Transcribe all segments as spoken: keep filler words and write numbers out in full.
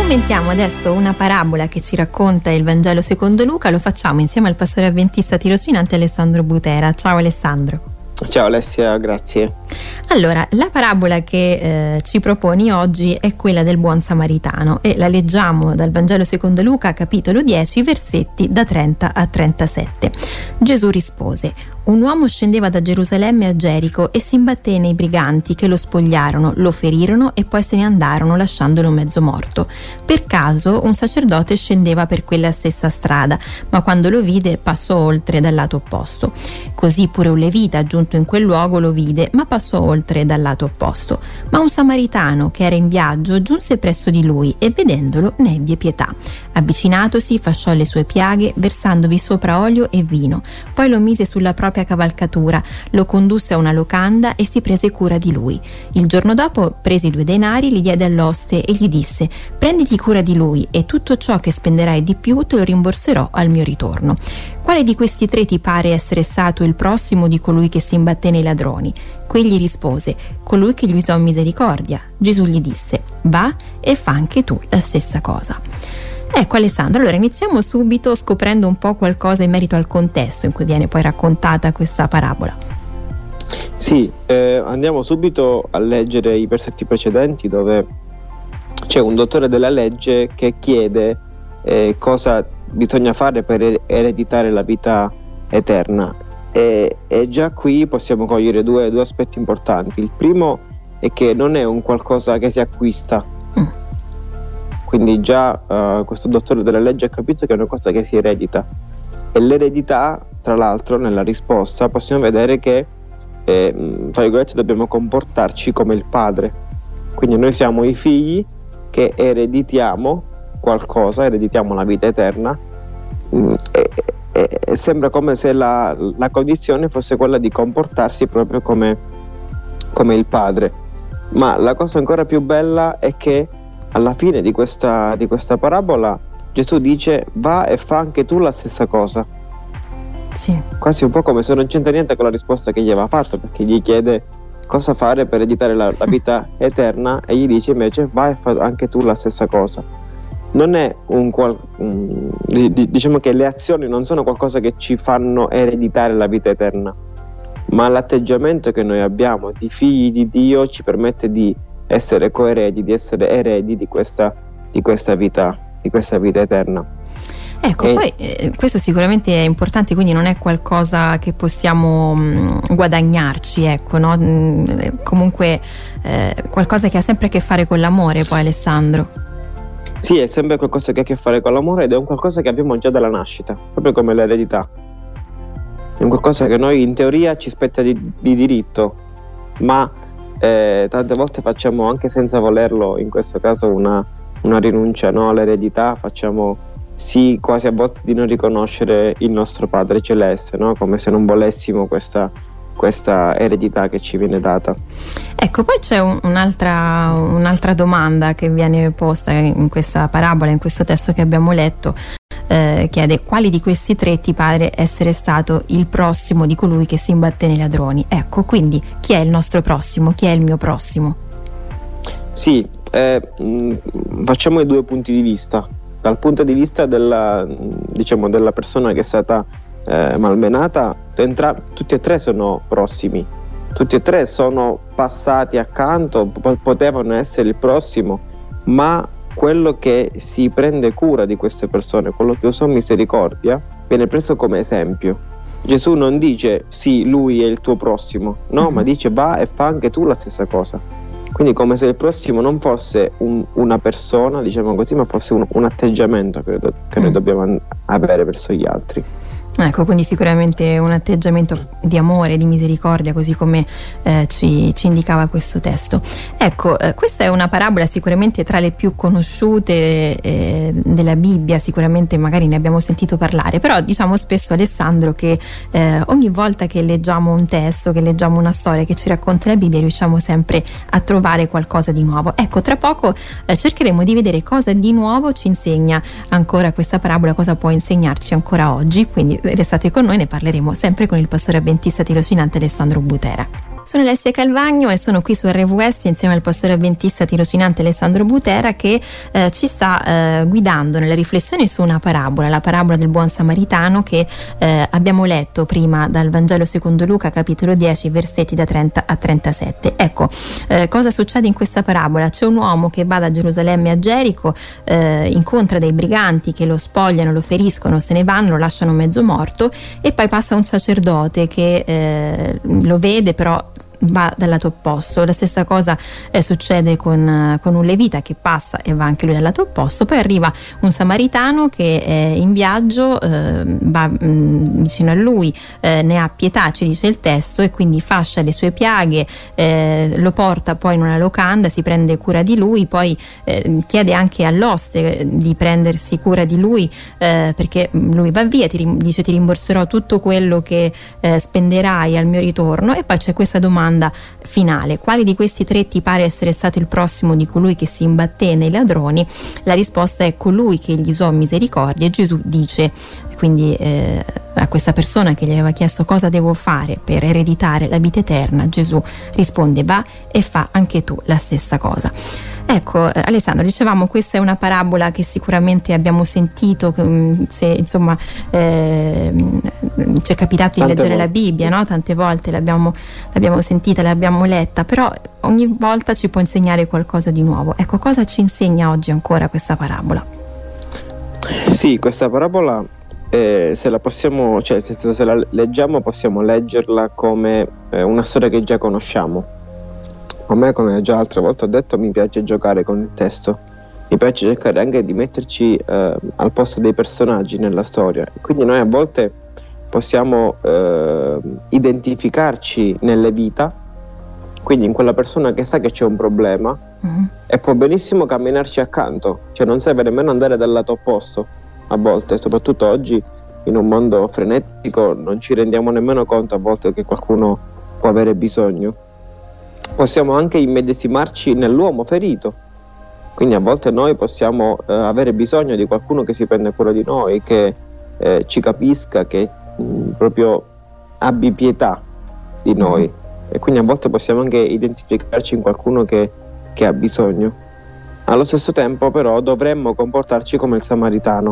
Commentiamo adesso una parabola che ci racconta il Vangelo secondo Luca. Lo facciamo insieme al pastore avventista tirocinante Alessandro Butera. Ciao Alessandro. Ciao Alessia, grazie. Allora, la parabola che eh, ci proponi oggi è quella del buon samaritano e la leggiamo dal Vangelo secondo Luca, capitolo dieci, versetti da trenta a trentasette. Gesù rispose: un uomo scendeva da Gerusalemme a Gerico e si imbatté nei briganti che lo spogliarono, lo ferirono e poi se ne andarono lasciandolo mezzo morto. Per caso un sacerdote scendeva per quella stessa strada, ma quando lo vide passò oltre dal lato opposto. Così pure un levita giunto in quel luogo lo vide, ma passò oltre dal lato opposto. Ma un samaritano che era in viaggio giunse presso di lui e vedendolo ne ebbe pietà. Avvicinatosi fasciò le sue piaghe, versandovi sopra olio e vino. Poi lo mise sulla propria cavalcatura, lo condusse a una locanda e si prese cura di lui. Il giorno dopo prese i due denari, li diede all'oste e gli disse: prenditi cura di lui e tutto ciò che spenderai di più te lo rimborserò al mio ritorno. Quale di questi tre ti pare essere stato il prossimo di colui che si imbatté nei ladroni? Quegli rispose: colui che gli usò misericordia. Gesù gli disse: va e fa anche tu la stessa cosa. Ecco Alessandro, allora iniziamo subito scoprendo un po' qualcosa in merito al contesto in cui viene poi raccontata questa parabola. Sì, eh, andiamo subito a leggere i versetti precedenti, dove c'è un dottore della legge che chiede eh, cosa bisogna fare per ereditare la vita eterna, e, e già qui possiamo cogliere due, due aspetti importanti. Il primo è che non è un qualcosa che si acquista, mm. quindi già uh, questo dottore della legge ha capito che è una cosa che si eredita, e l'eredità, tra l'altro, nella risposta possiamo vedere che eh, tra virgolette dobbiamo comportarci come il padre, quindi noi siamo i figli che ereditiamo qualcosa, ereditiamo la vita eterna, mm, e, e, e sembra come se la, la condizione fosse quella di comportarsi proprio come, come il padre. Ma la cosa ancora più bella è che alla fine di questa, di questa parabola Gesù dice: va e fa anche tu la stessa cosa. Sì. Quasi un po' come se non c'entra niente con la risposta che gli aveva fatto, perché gli chiede cosa fare per ereditare la, la vita eterna, e gli dice invece: vai e fa anche tu la stessa cosa. Non è un qual, um, diciamo che le azioni non sono qualcosa che ci fanno ereditare la vita eterna, ma l'atteggiamento che noi abbiamo di figli di Dio ci permette di essere coeredi, di essere eredi di questa, di questa vita, di questa vita eterna. Ecco, e poi eh, questo sicuramente è importante, quindi non è qualcosa che possiamo mh, guadagnarci, ecco, no? Mh, comunque eh, qualcosa che ha sempre a che fare con l'amore, poi Alessandro. Sì, è sempre qualcosa che ha a che fare con l'amore, ed è un qualcosa che abbiamo già dalla nascita, proprio come l'eredità. È un qualcosa che noi in teoria ci spetta di, di diritto, ma eh, tante volte facciamo, anche senza volerlo, in questo caso una, una rinuncia, no, all'eredità. Facciamo sì quasi a volte di non riconoscere il nostro Padre Celeste, no? Come se non volessimo questa, questa eredità che ci viene data. Ecco, poi c'è un, un'altra, un'altra domanda che viene posta in questa parabola, in questo testo che abbiamo letto. Eh, chiede: quali di questi tre ti pare essere stato il prossimo di colui che si imbatté nei ladroni? Ecco, quindi chi è il nostro prossimo? Chi è il mio prossimo? Sì, eh, mh, facciamo i due punti di vista. Dal punto di vista della, diciamo, della persona che è stata eh, malmenata, entra, tutti e tre sono prossimi, tutti e tre sono passati accanto, po- potevano essere il prossimo, ma quello che si prende cura di queste persone, quello che usò misericordia, viene preso come esempio. Gesù non dice sì, lui è il tuo prossimo, no, mm-hmm. ma dice va e fa anche tu la stessa cosa. Quindi come se il prossimo non fosse un, una persona, diciamo così, ma fosse un, un atteggiamento che, che mm. noi dobbiamo avere verso gli altri. Ecco, quindi sicuramente un atteggiamento di amore, di misericordia, così come eh, ci, ci indicava questo testo. Ecco, eh, questa è una parabola sicuramente tra le più conosciute eh, della Bibbia, sicuramente magari ne abbiamo sentito parlare, però diciamo spesso, Alessandro, che eh, ogni volta che leggiamo un testo, che leggiamo una storia che ci racconta la Bibbia, riusciamo sempre a trovare qualcosa di nuovo. Ecco, tra poco eh, cercheremo di vedere cosa di nuovo ci insegna ancora questa parabola, cosa può insegnarci ancora oggi, quindi restate con noi, ne parleremo sempre con il pastore avventista tirocinante Alessandro Butera. Sono Alessia Calvagno e sono qui su R V S insieme al pastore avventista tirocinante Alessandro Butera che eh, ci sta eh, guidando nelle riflessioni su una parabola, la parabola del buon samaritano che eh, abbiamo letto prima dal Vangelo secondo Luca capitolo dieci versetti da trenta a trentasette. Ecco, eh, cosa succede in questa parabola? C'è un uomo che va da Gerusalemme a Gerico, eh, incontra dei briganti che lo spogliano, lo feriscono, se ne vanno, lo lasciano mezzo morto e poi passa un sacerdote che eh, lo vede però va dal lato opposto. La stessa cosa eh, succede con, con un levita che passa e va anche lui dal lato opposto. Poi arriva un samaritano che è in viaggio, eh, va mh, vicino a lui, eh, ne ha pietà, ci dice il testo, e quindi fascia le sue piaghe, eh, lo porta poi in una locanda, si prende cura di lui, poi eh, chiede anche all'oste di prendersi cura di lui, eh, perché lui va via, ti rim- dice ti rimborserò tutto quello che eh, spenderai al mio ritorno. E poi c'è questa domanda finale: quali di questi tre ti pare essere stato il prossimo di colui che si imbatté nei ladroni? La risposta è colui che gli usò misericordia, e Gesù dice quindi eh, a questa persona che gli aveva chiesto cosa devo fare per ereditare la vita eterna, Gesù risponde: va e fa anche tu la stessa cosa. Ecco, eh, Alessandro, dicevamo, questa è una parabola che sicuramente abbiamo sentito, se insomma eh, ci è capitato di Tante leggere volte. la Bibbia, no? Tante volte l'abbiamo, l'abbiamo sentita, l'abbiamo letta, però ogni volta ci può insegnare qualcosa di nuovo. Ecco, cosa ci insegna oggi ancora questa parabola? Sì, questa parabola, eh, se la possiamo, cioè se, se la leggiamo possiamo leggerla come eh, una storia che già conosciamo. A me, come già altre volte ho detto, mi piace giocare con il testo, mi piace cercare anche di metterci eh, al posto dei personaggi nella storia. Quindi noi a volte possiamo eh, identificarci nelle vita, quindi in quella persona che sa che c'è un problema, mm-hmm. e può benissimo camminarci accanto, cioè non serve nemmeno andare dal lato opposto. A volte, soprattutto oggi in un mondo frenetico, non ci rendiamo nemmeno conto a volte che qualcuno può avere bisogno. Possiamo anche immedesimarci nell'uomo ferito, quindi a volte noi possiamo eh, avere bisogno di qualcuno che si prende cura di noi, che eh, ci capisca, che mh, proprio abbi pietà di noi, mm. e quindi a volte possiamo anche identificarci in qualcuno che, che ha bisogno. Allo stesso tempo però dovremmo comportarci come il samaritano,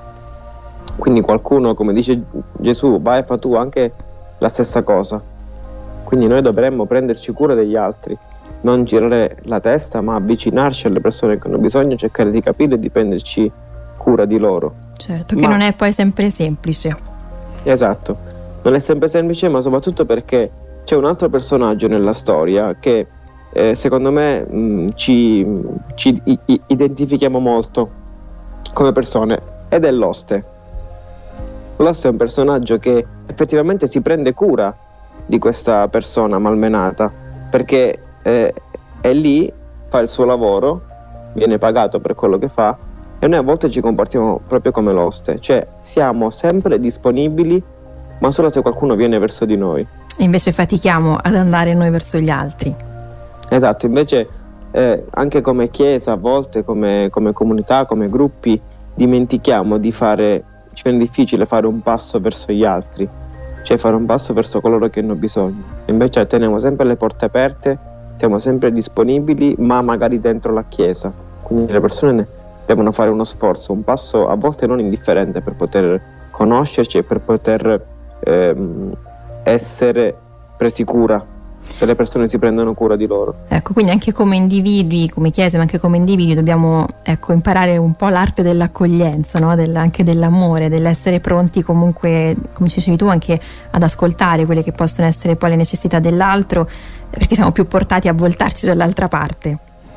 quindi qualcuno, come dice Gesù, vai e fa tu anche la stessa cosa. Quindi noi dovremmo prenderci cura degli altri, non girare la testa, ma avvicinarci alle persone che hanno bisogno, cercare di capire e di prenderci cura di loro. Certo, che ma, non è poi sempre semplice. Esatto, non è sempre semplice, ma soprattutto perché c'è un altro personaggio nella storia che eh, secondo me mh, ci, ci i, identifichiamo molto come persone, ed è l'oste. L'oste è un personaggio che effettivamente si prende cura di questa persona malmenata, perché eh, è lì, fa il suo lavoro, viene pagato per quello che fa, e noi a volte ci comportiamo proprio come l'oste, cioè siamo sempre disponibili, ma solo se qualcuno viene verso di noi. E invece fatichiamo ad andare noi verso gli altri. Esatto, invece eh, anche come chiesa a volte, come, come comunità, come gruppi, dimentichiamo di fare, ci viene difficile fare un passo verso gli altri, cioè fare un passo verso coloro che hanno bisogno. Invece teniamo sempre le porte aperte, siamo sempre disponibili, ma magari dentro la chiesa. Quindi le persone devono fare uno sforzo, un passo a volte non indifferente, per poter conoscerci e per poter ehm, essere presi cura, che le persone si prendano cura di loro. Ecco, quindi anche come individui, come chiese, ma anche come individui dobbiamo, ecco, imparare un po' l'arte dell'accoglienza, no? Del, anche dell'amore, dell'essere pronti comunque, come ci dicevi tu, anche ad ascoltare quelle che possono essere poi le necessità dell'altro, perché siamo più portati a voltarci dall'altra parte.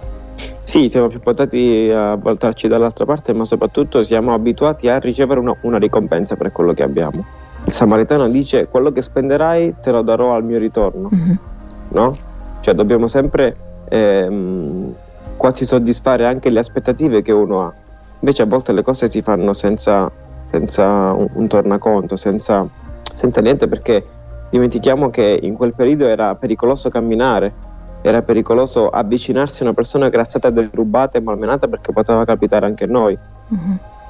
Sì, siamo più portati a voltarci dall'altra parte, ma soprattutto siamo abituati a ricevere una, una ricompensa per quello che abbiamo. Il samaritano dice: quello che spenderai te lo darò al mio ritorno. Mm-hmm. No? Cioè dobbiamo sempre ehm, quasi soddisfare anche le aspettative che uno ha. Invece a volte le cose si fanno senza, senza un, un tornaconto, senza, senza niente, perché dimentichiamo che in quel periodo era pericoloso camminare, era pericoloso avvicinarsi a una persona che era stata derubata e malmenata, perché poteva capitare anche a noi. Mm-hmm.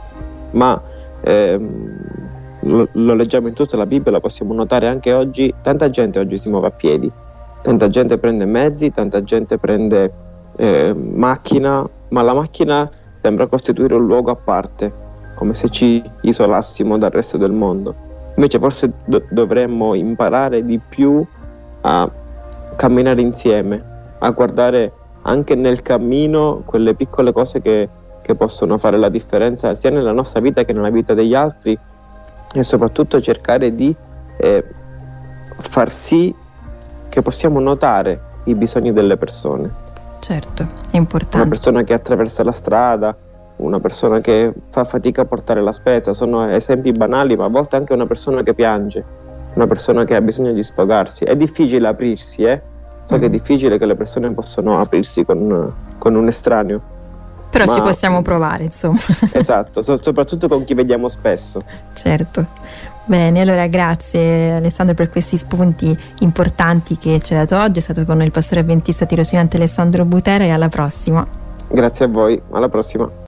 Ma ehm, lo, lo leggiamo in tutta la Bibbia, lo possiamo notare anche oggi, tanta gente oggi si muove a piedi, Tanta gente prende mezzi, tanta gente prende eh, macchina, ma la macchina sembra costituire un luogo a parte, come se ci isolassimo dal resto del mondo. Invece forse do- dovremmo imparare di più a camminare insieme, a guardare anche nel cammino quelle piccole cose che, che possono fare la differenza sia nella nostra vita che nella vita degli altri, e soprattutto cercare di eh, far sì che possiamo notare i bisogni delle persone. Certo, è importante. Una persona che attraversa la strada, una persona che fa fatica a portare la spesa, sono esempi banali, ma a volte anche una persona che piange, una persona che ha bisogno di sfogarsi. È difficile aprirsi, eh? So mm. che è difficile che le persone possano aprirsi con, con un estraneo. Però ma, ci possiamo provare, insomma. Esatto, so, soprattutto con chi vediamo spesso. Certo. Bene, allora grazie Alessandro per questi spunti importanti che ci hai dato oggi. È stato con il pastore avventista tirocinante Alessandro Butera, e alla prossima. Grazie a voi, alla prossima.